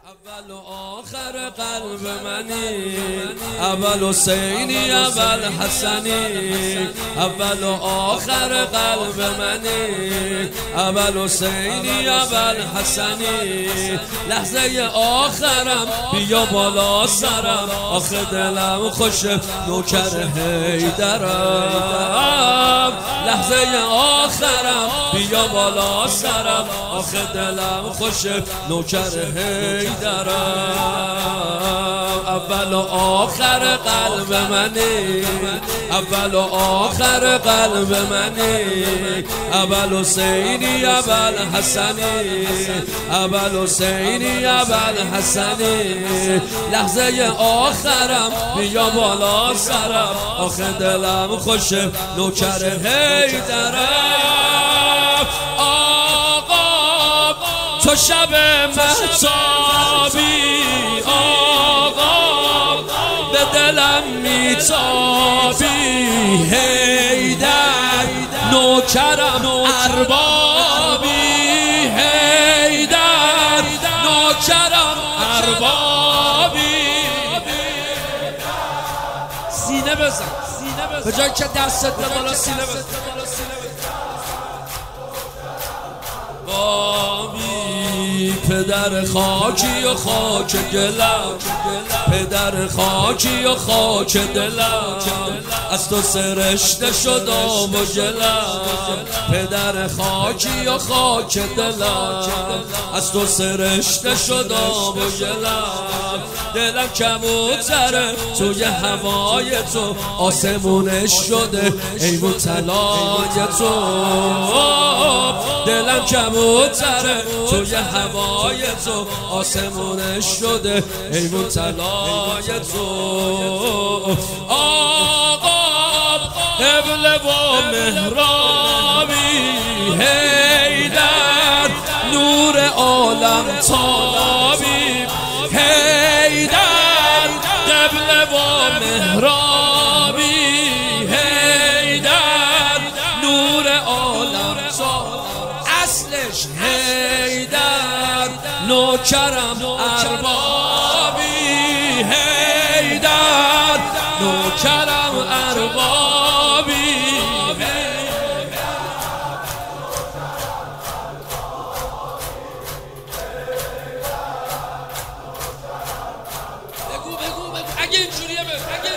اول و آخر قلب منی، اول حسینی اول حسنی، اول و آخر قلب منی، اول حسینی اول حسنی. لحظه آخرم بیا بالا سرم، آخه دلم خوشه نوکر حیدرم. لحظه آخرم بیا بالا سرم، آخه دلم خوشه نوکر حیدرم. اول و آخر قلب منی، اول و آخر قلب منی، اول حسینی اول حسنی، اول حسینی اول حسنی. لحظه آخرم بیا بالا سرم، آخه دلم خوشه نوکر حیدرم. آقا تو شب مهتابی، آقا به دلم میتابی. حیدر نوکرم اربابی، حیدر نوکرم اربابی. سینه بزن به جایی که دستت به بالا، سینه بزن. بابی پدر خاکی و خاک دلم، پدر خاکی و خاک دلم، از تو سرشته شد آب و گلم. پدر خاکی و خاک دلم، از تو سرشته شد آب و گلم. دلم کبوتره توی هوای تو، آسمونش شده ایوون طلای تو. دلم کبوتره توی هوای تو، آسمونش شده ایوون طلای تو. آقا قبله و مهرابی، حیدر نور عالم تابی. حیدر قبله و مهرابی، حیدر نور عالم تابی. اصلش حیدر نوکرم اربابی، حیدر نوکرم اربابی. بگو اگه اینجوریه بگو، اگه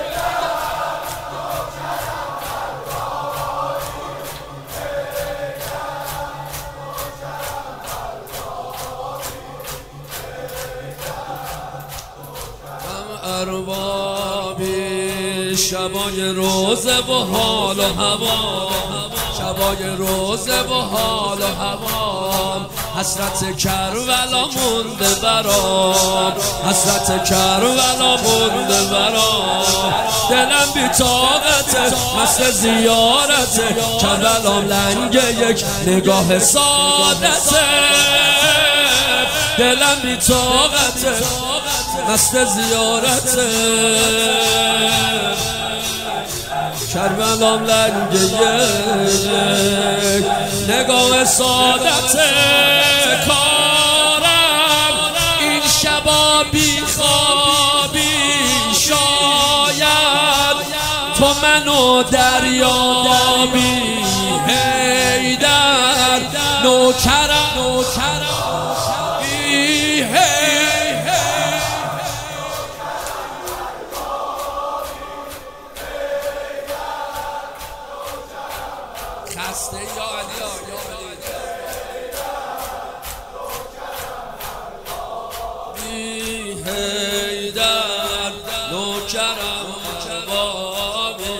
اربابی. شبای روزه و حال و هوا، شبای روزه و حال و هوا. حسرت کربلا مونده برام، حسرت کربلا مونده برام. دلم بی طاقته مثل زیارته، کربلام لنگ یک نگاه سادته. دلم بی طاقته مثل زیارته، کربلام لنگ یک نگاه سادته. کارم این شبا بی خوابی، شاید تو منو دریابی. حیدر نوکرم خسته یا علی حیدر نوکرم اربابی.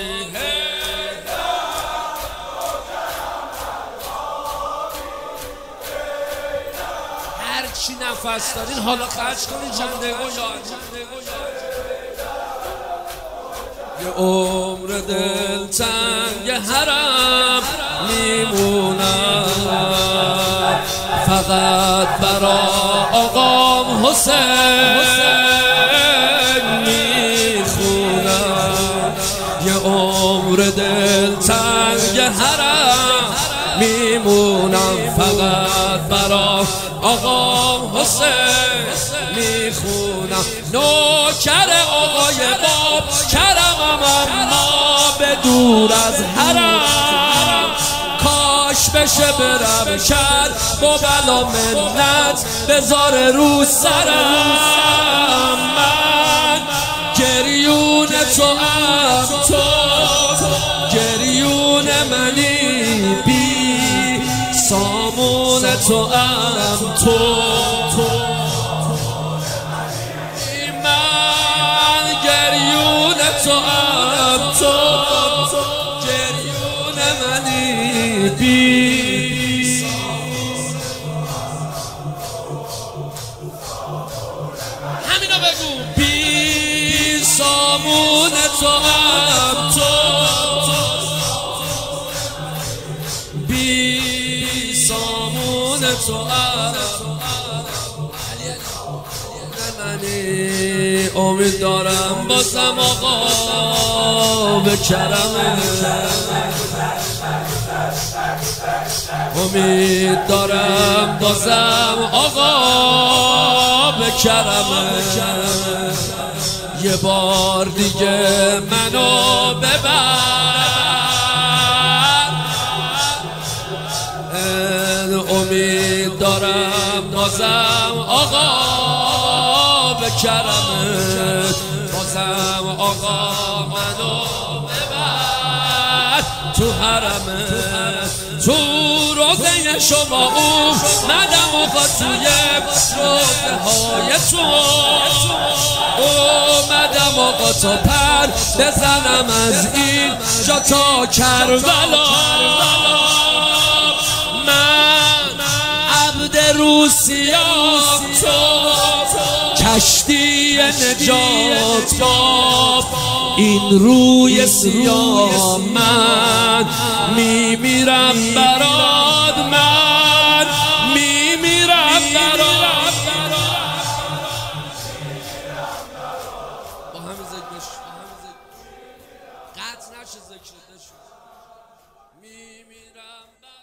هر چی نفس دارین حالا خرج کنین چند دقیقه یاد. یه عمر دلتنگ حرم میمونم، فقط برا آقام حسین میخونم. یه عمر دلتنگ حرم میمونم، فقط برا آقا حسین میخونم. نوکر آقای باب کرمم اما به دور از حرم، کاش بشه برم کرد با بلا منت بذار رو سرم. من گریون تو ام، تو گریون منی، بی سامون تو ام، تو من گریون تو ام، تو گریون منی، بی همینو بگو، بی سامون تو ام، تو بی سامون تو ام منی. امید دارم بازم آقا به کرمه، امید دارم بازم آقا به کرمه. یه بار دیگه منو ببر، امید دارم بازم آقا به کرمت، بازم آقا منو ببر تو حرمت. تو روزه شما اومدم و توی روزه های تو اومدم آقا تو پر بزنم از این جا تا کربلا. من عبد روسیام، تو کشتی نجات باب این روی سیاه. من میمیرم برات، من میمیرم برات. با همین ذکرش قطع نشه ذکرش، میمیرم.